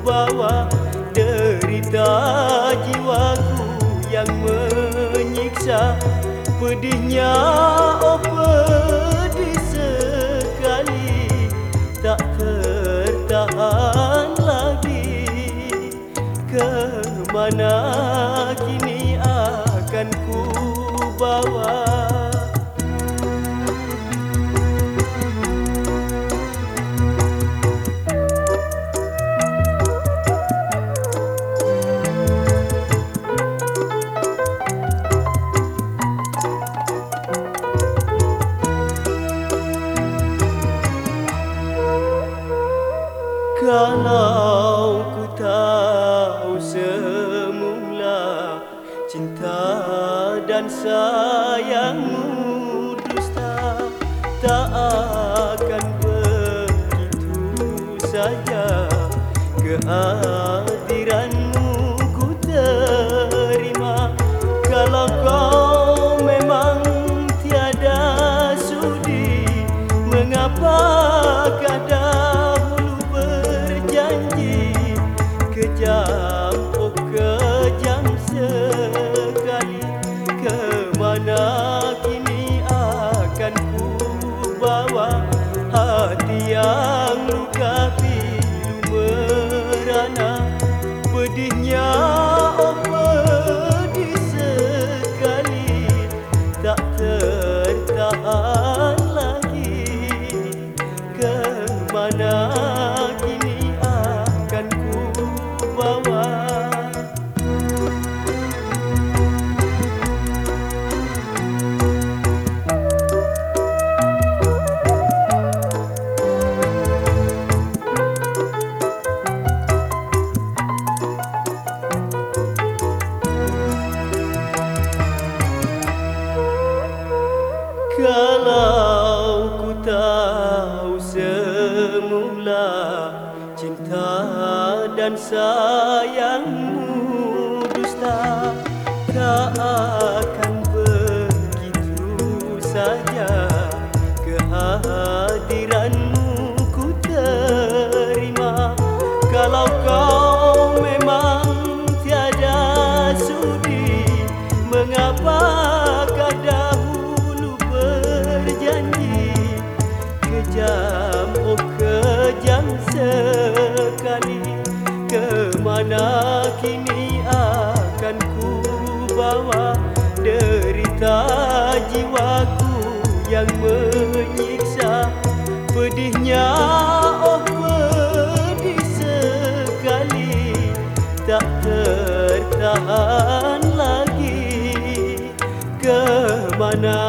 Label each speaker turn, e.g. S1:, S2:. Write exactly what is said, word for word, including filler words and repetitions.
S1: bawa derita jiwaku yang menyiksa. Pedihnya, oh pedih sekali, tak tertahan lagi. Kemana kini akan ku bawa? Kalau ku tahu semula cinta dan sayangmu dusta, tak akan begitu saja kehadiranmu ku terima. Kalau kau memang tiada sudi, mengapakah kejam, oh kejam sekali. Kemana kini akan ku bawa hati yang luka pilu merana? Pedihnya, oh pedih sekali, tak tertahan lagi. Kemana kini akan ku bawa? Kalau ku tahu semula cinta dan sayangmu dusta, tak akan begitu saja kehadiranmu ku terima. Kalau kau memang tiada sudi, mengapakah dahulu berjanji? Kejam, oh kejam sekali. Kemana kini akan ku bawa derita jiwaku yang menyiksa? Pedihnya, oh pedih sekali, tak tertahan lagi. Kemana